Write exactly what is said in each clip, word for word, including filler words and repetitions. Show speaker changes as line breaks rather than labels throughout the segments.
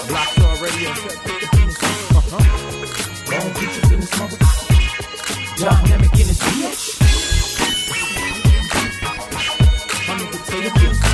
Rockstar Radio. Uh-huh. Long Beach up in this mother. Dynamic in this bitch. My nigga take a piss.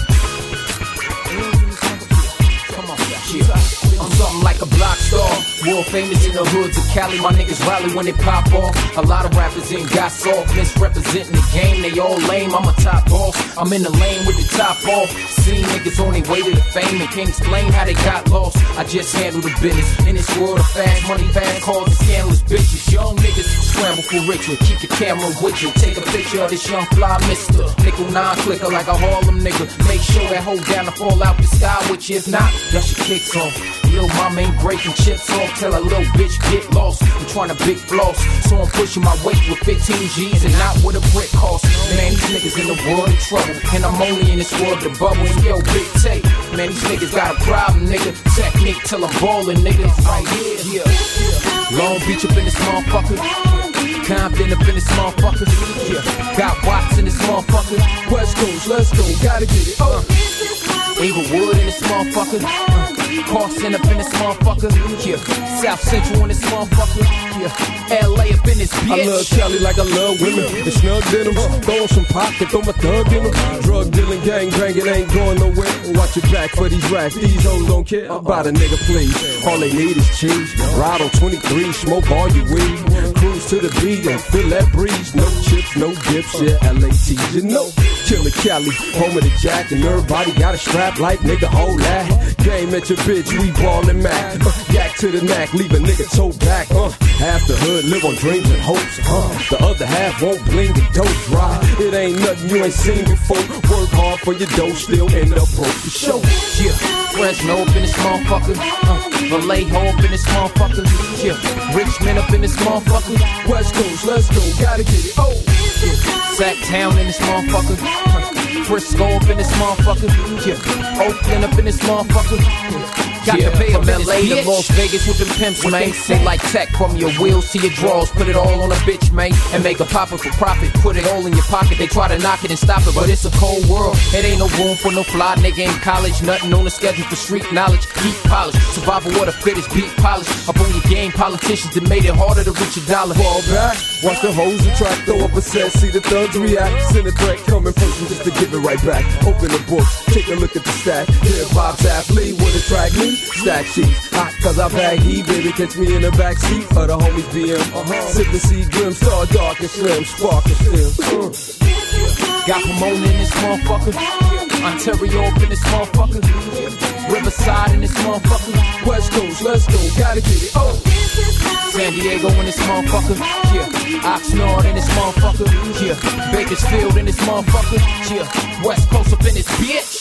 Come on, yeah. I'm something like a block star. World famous in the hoods of Cali. My niggas rally when they pop off. A lot of rappers ain't got soft. Misrepresenting the game, they all lame. I'm a top boss. I'm in the lane with the top off. Seen niggas on their way to the fame and can't explain how they got lost. I just handle the business. In this world of fast money, fast cars and scandalous bitches. Young niggas scramble for richer. Keep the camera with you. Take a picture of this young fly mister. Nickel nine clicker like a Harlem nigga. Make sure that hold down to fall out the sky with you. If not, dust your kicks off. Lil' mama ain't breaking chips off. Tell a little bitch get lost. I'm trying to big floss, so I'm pushing my weight with fifteen G's and not with a brick cost. Man, these niggas in the world of trouble, and I'm only in this world of bubbles. Yo, big tape. Man, these niggas got a problem, nigga. Technique till I'm ballin', nigga. Right here, yeah. Long Beach up in this motherfucker. Compton up in this motherfucker. Yeah. Got Watts in this motherfucker. West Coast, let's go, gotta get it. Uh. Inglewood in this motherfucker. Uh. Carson up in this motherfucker. Yeah. South Central in this motherfucker. Yeah. L A up in this bitch.
I love Cali like I love women. And snug denims. Throw some pop and throw my thug in them. Drug dealing, gang banging, ain't going nowhere. Watch your back for these rats. These hoes don't care about a nigga, please. All they need is cheese. Ride on twenty-three, smoke all your weed. Cruise to the beat and feel that breeze. No chips, no dips, yeah, L A T, you know. Killer Cali, home of the jack, and everybody got a strap like nigga, hold that. Game at your bitch, we ballin' Mac. Uh, yak to the neck, leave a nigga toe back. Uh, half the hood live on dreams and hopes. Uh, the other half won't bling and dope dry. It ain't nothing you ain't seen before. Work hard for your dough, still end up broke for show.
Yeah, Fresno up in this motherfucker. Uh, Vallejo up in this motherfucker. Yeah, Richmond up in this motherfucker.
West Coast, let's go, gotta get it. Oh,
yeah. Sacktown in this motherfucker. Uh, Frisco up in this motherfucker. Yeah, Oakland up in this motherfucker. Yeah. Got yeah, the Bay from L A to Las Vegas with them pimps, man. They like tech from your wheels to your drawers. Put it all on a bitch, man, and make a profit for profit. Put it all in your pocket. They try to knock it and stop it, but it's a cold world. It ain't no room for no fly nigga in college. Nothing on the schedule for street knowledge. Heat polish, survival of the fittest, beat polish. Up on your game, politicians that made it harder to reach a dollar.
Fall back, watch the hoes and try to throw up a set. See the thugs react. Send a threat coming person just to give it right back. Open the book, take a look at the stack. Hip hop's athlete would attract me. Stack sheets, hot cause I bag heat, baby, catch me in the backseat of the homies B M. Uh-huh. Sippin' sea grim, star dark and slim, sparkin' still. Uh.
Got Pomona in this motherfucker. Ontario up in this motherfucker. Riverside in this motherfucker.
West Coast, let's go, gotta get it. Oh.
San Diego in this motherfucker. Yeah. Oxnard in this motherfucker. Yeah. Bakersfield in this motherfucker. Yeah. West Coast up in this bitch.